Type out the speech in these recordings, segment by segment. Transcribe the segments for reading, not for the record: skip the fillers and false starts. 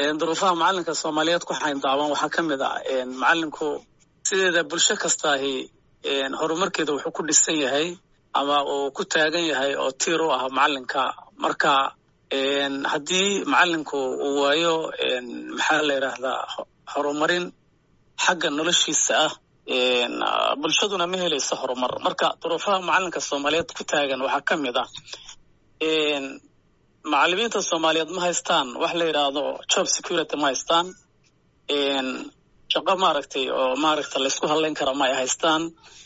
duruufaha macalinka Soomaaliyeed ku xayn daawan waxa kamid ah macalinku sideeda bulsho kasta ahi horumarkeeda wuxuu ku dhisan yahay ama uu ku taagan yahay oo tiir u ah macalinka marka hadii macalinku uu waayo maxaa la yiraahdaa horumarin xagga noloshiisa ah bulshaduna ma helayso horumar marka duruufaha macalinka Soomaaliyeed ku taagan waxa kamid ah macallimiinta Soomaaliyeed ma haystaan wax la yiraahdo job security ma haystaan shaqo maaragtay la isku haleyn karo ma haystaan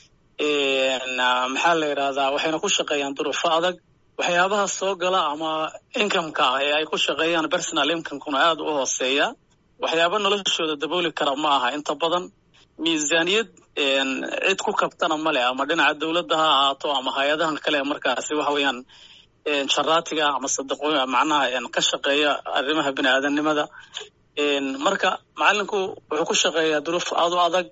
maxaa la yiraahdaa waxayna ku shaqeeyaan duruufo adag waxyaabaha soo gala ama income-ka ay ku shaqeeyaan personal income-kuna aad u hooseeya waxyaabo noloshooda dabooli kara ma aha inta badan miisaaniyad cid ku kabtana male ama dhinaca dawladda ha ahaato ama hay'adaha kale markaasi waxa weeyaan sharaatiga ama sadaqooyin macnaha ka shaqeeya arrimaha bini'aadanimada marka macalinku wuxuu ku shaqeeyaa duruuf aad u adag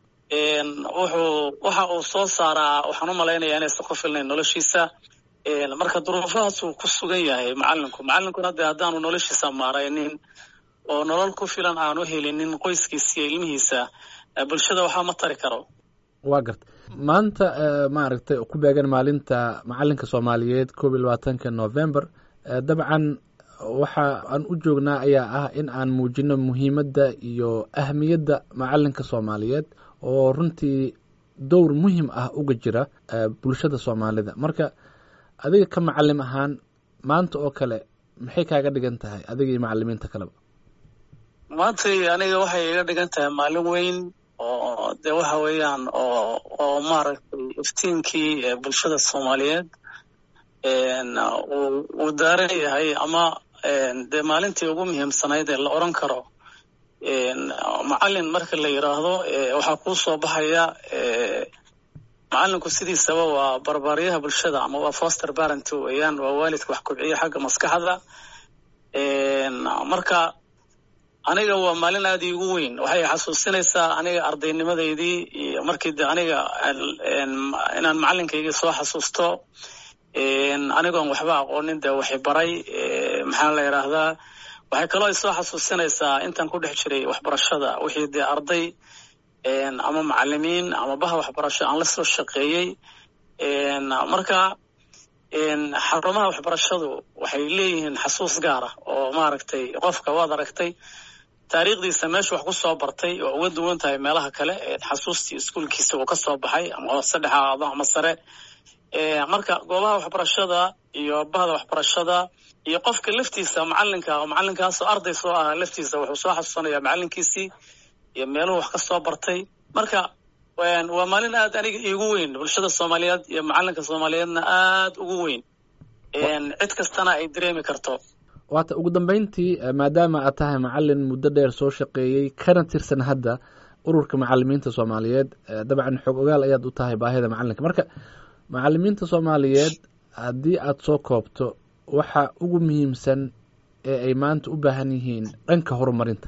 waxa uu soo saaraa waxaan u maleynayaa inay ku filnayn noloshiisa marka duruufahaas uu ku sugan yahay macalinkuna haddaanu noloshiisa maaraynin oo nolol ku filan aanu helinin qoyskiisa iyo ilmihiisa bulshada waxa ma tari karo waa garta maanta maaragtay ku beegan maalinta macalinka Soomaaliyeed 22 November dabcan waxa aan u joognaa ayaa ah in aan muujino muhiimadda iyo ahmiyadda macalinka Soomaaliyeed oo runtii door muhiim ah uga jira bulshada Soomaalida marka adiga ka macallim ahaan maanta oo kale maxay kaaga dhigan tahay adiga iyo macallimiinta kale maanta aniga waxay iga dhigan tahay maalin weyn oo de waxa weeyaan oo maaragtay iftiinkii bulshada Soomaaliyeed uu daaran yahay ama de maalintii ugu muhiimsanayd ee la oran karo macallin marka la yiraahdo waxa ku soo baxaya macallinku sidiisaba waa barbaariyaha bulshada ama waa foster parent weeyaan waa waalidka wax kobciya xagga maskaxda marka aniga waa maalin aad iigu weyn waxay xasuusinaysaa aniga ardaynimadeedii markii aniga inaan macallinkayga soo xasuusto anigoon waxba aqoonin de waxay baray maxaa la yiraahdaa waxay kaloo soo xasuusinaysaa intaan ku dhex jiray waxbarashada wixii de arday ama macallimiin ama baha waxbarasho aan la soo shaqeeyay marka xarumaha waxbarashadu waxay leeyihiin xasuus gaar ah oo maaragtay qofka waad aragtay taariikhdiisa meesha wax ku soo bartay oo uga duwan tahay meelaha kale xasuustii iskuulkiisa uu ka soo baxay ama saddexaad ama sare marka goobaha waxbarashada iyo bahda waxbarashada iyo qofka laftiisa macallinkaas oo arday soo ah laftiisa wuxuu soo xasuusanayaa macallinkiisii iyo meeluhu wax ka soo bartay marka waa maalin aad aniga iigu weyn bulshada Soomaaliyeed iyo macallinka Soomaaliyeedna aad ugu weyn cid kastana ay dareemi karto waata ugu dambeyntii maadaama aad tahay macallin muddo dheer soo shaqeeyay kana tirsan hadda ururka macallimiinta Soomaaliyeed dabcan xog ogaal ayaad u tahay baahida macallinka marka macallimiinta Soomaaliyeed haddii aad soo koobto waxa ugu muhiimsan ee ay maanta u baahan yihiin dhanka horumarinta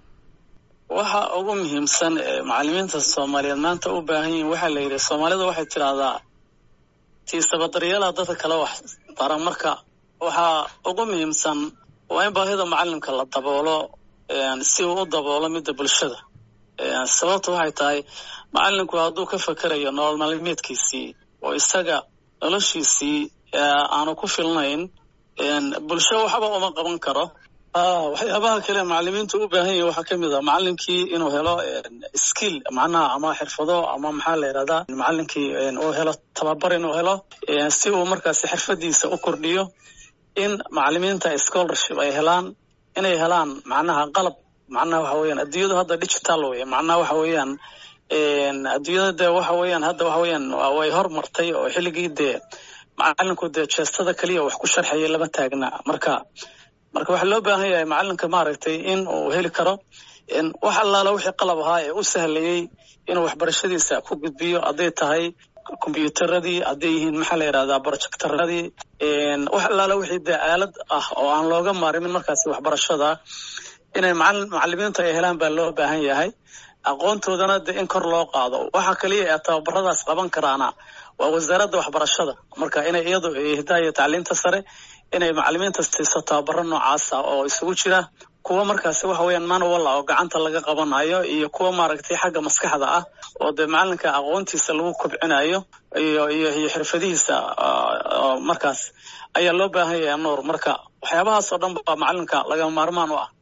waxa ugu muhiimsan macallimiinta Soomaaliyeed maanta u baahan yihiin waxa la yiraahdo Soomaalida waxay tiraahdaa tiisaba daryeelada dadka kala wax baran marka waxa ugu muhiimsan waa in baahida macallinka la daboolo si uu u daboolo midda bulshada sababtu waxay tahay macallinku hadduu ka fakarayo nolol maalmeedkiisii oo isaga noloshiisii aanu ku filnayn bulsho waxba uma qaban karo waxyaabaha kale macallimiintu u baahan yihiin waxa kamid ah macallinkii inuu helo skill macnaha ama xirfado ama maxaa la yiraahdaa macallinkii uu helo tababar inuu helo si uu markaas xirfadiisa u kordhiyo in macallimiinta scholarship ay helaan inay helaan macnaha qalab macnaha waxa weeyaan adduunyadu hadda digital way macnaha waxa weeyaan adduunyada waxa weeyaan hadda waxa weeyaan way hormartay oo xilligii macallinku jeestada kaliya wax ku sharxayay lama taagna marka waxa loo baahan yahay macallinka maaragtay in uu heli karo wax allaala wixii qalab ahaa ee u sahlayay inuu waxbarashadiisa ku gudbiyo haday tahay kombiyuutaradii haday yihiin maxaa la yiraahdaa projectoradii wax allaala wixii aalad ah oo aan looga maarmin markaas waxbarashada inay macallimiinta ay helaan baa loo baahan yahay aqoontoodana in kor loo qaado waxa kaliya ee tababaradaas qaban karaana waa wasaaradda waxbarashada marka inay iyadu hidaaya tacliinta sare inay macallimiinta siiso tababaro noocaas ah oo isugu jira kuwa markaasi waxa weeyaan manual oo gacanta laga qabanayo iyo kuwa maaragtay xagga maskaxda ah oo de macalinka aqoontiisa lagu kobcinayo iyo xirfadihiisa markaas ayaa loo baahan yahay Nuur marka waxyaabahaas oo dhan baa macalinka laga maarmaan u ah